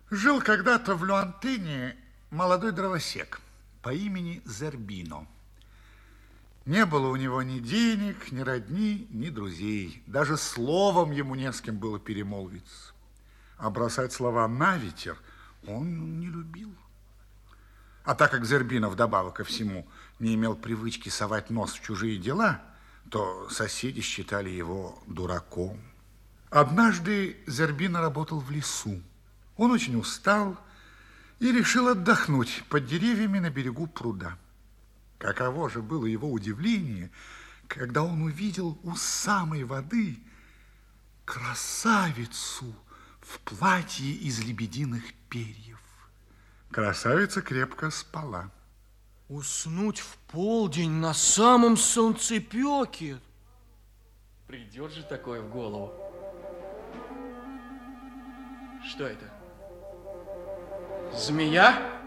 Жил когда-то в Люантыне молодой дровосек по имени Зербино. Не было у него ни денег, ни родни, ни друзей. Даже словом ему не с кем было перемолвиться. А бросать слова на ветер он не любил. А так как Зербино вдобавок ко всему не имел привычки совать нос в чужие дела, то соседи считали его дураком. Однажды Зербино работал в лесу. Он очень устал и решил отдохнуть под деревьями на берегу пруда. Каково же было его удивление, когда он увидел у самой воды красавицу в платье из лебединых перьев. Красавица крепко спала. Уснуть в полдень на самом солнцепёке. Придет же такое в голову. Что это? Змея?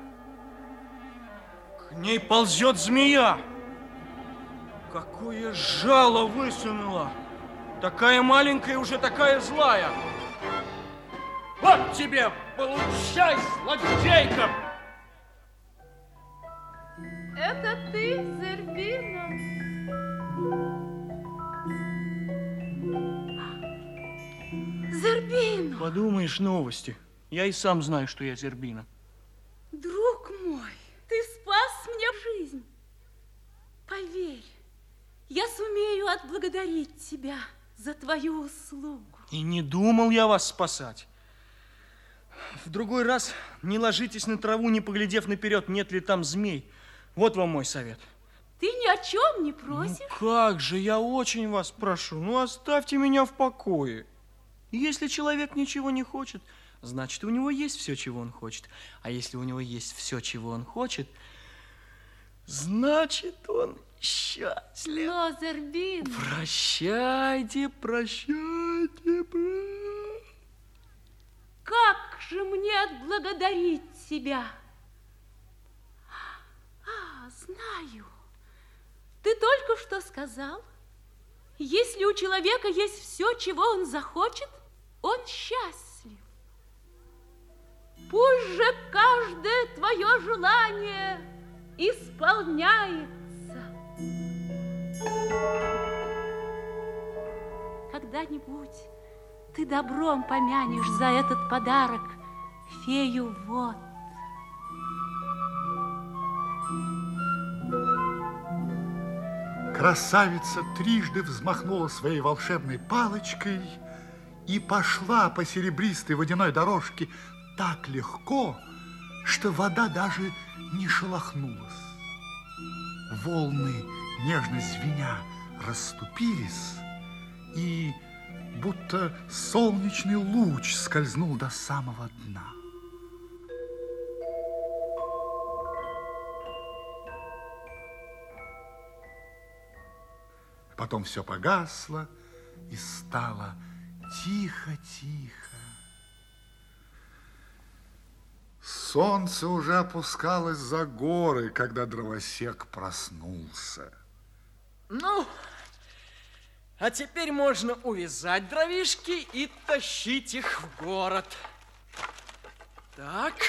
К ней ползет змея. Какое жало высунула. Такая маленькая, уже такая злая. Вот тебе, получай, злодейка! Это ты, Зербино? Зербино! Подумаешь, новости. Я и сам знаю, что я Зербино. Друг мой, ты спас мне жизнь. Поверь, я сумею отблагодарить тебя за твою услугу. И не думал я вас спасать. В другой раз не ложитесь на траву, не поглядев наперед, нет ли там змей. Вот вам мой совет. Ты ни о чем не просишь? Ну как же, я очень вас прошу, ну оставьте меня в покое. Если человек ничего не хочет, значит, у него есть все, чего он хочет. А если у него есть все, чего он хочет, значит, он счастлив. Но, Зербино... Прощайте, прощайте, Как же мне отблагодарить тебя? Знаю. Ты только что сказал, если у человека есть все, чего он захочет, он счастлив. Пусть же каждое твое желание исполняется. Когда-нибудь ты добром помянешь за этот подарок фею вод. Красавица трижды взмахнула своей волшебной палочкой и пошла по серебристой водяной дорожке так легко, что вода даже не шелохнулась. Волны, нежно звеня, расступились, и будто солнечный луч скользнул до самого дна. Потом все погасло и стало тихо-тихо. Солнце уже опускалось за горы, когда дровосек проснулся. Ну, а теперь можно увязать дровишки и тащить их в город. Так.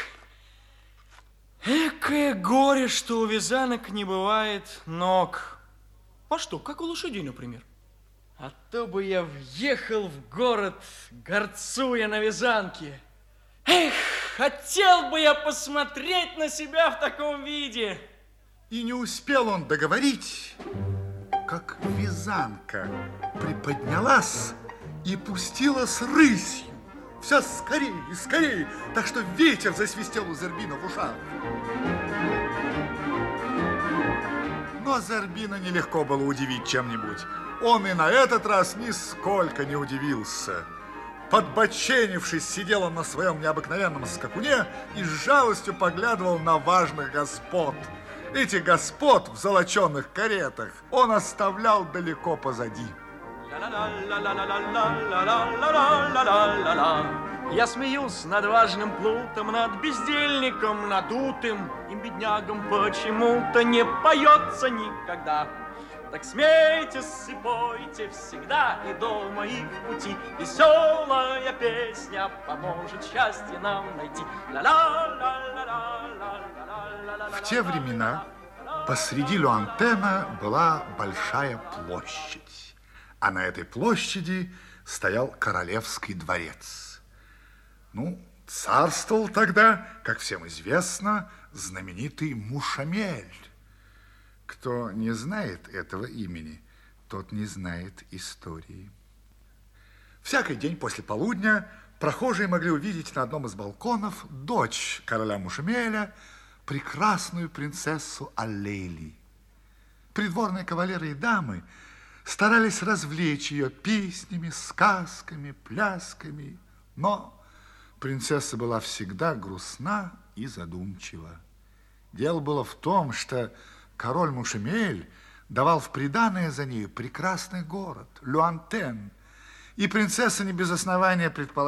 Экое горе, что у вязанок не бывает ног. А что, как у лошадей, например? А то бы я въехал в город, горцуя на вязанке. Эх, хотел бы я посмотреть на себя в таком виде. И не успел он договорить, как вязанка приподнялась и пустилась рысью. Все скорее и скорее, так что ветер засвистел у Зербино в ушах. Но Зербино нелегко было удивить чем-нибудь. Он и на этот раз нисколько не удивился. Подбоченившись, сидел он на своем необыкновенном скакуне и с жалостью поглядывал на важных господ. Этих господ в золоченых каретах он оставлял далеко позади. Я смеюсь над важным плутом, над бездельником надутым, и беднягам почему-то не поется никогда. Так смейтесь и пойте всегда, и до моих пути. Веселая песня поможет счастье нам найти. В те времена посреди Люантена была большая площадь, а на этой площади стоял королевский дворец. Ну, царствовал тогда, как всем известно, знаменитый Мушамель. Кто не знает этого имени, тот не знает истории. Всякий день после полудня прохожие могли увидеть на одном из балконов дочь короля Мушамеля, прекрасную принцессу Аллейли. Придворные кавалеры и дамы старались развлечь ее песнями, сказками, плясками, но принцесса была всегда грустна и задумчива. Дело было в том, что король Мушамель давал в приданое за нею прекрасный город, Люантен, и принцесса не без основания предположила,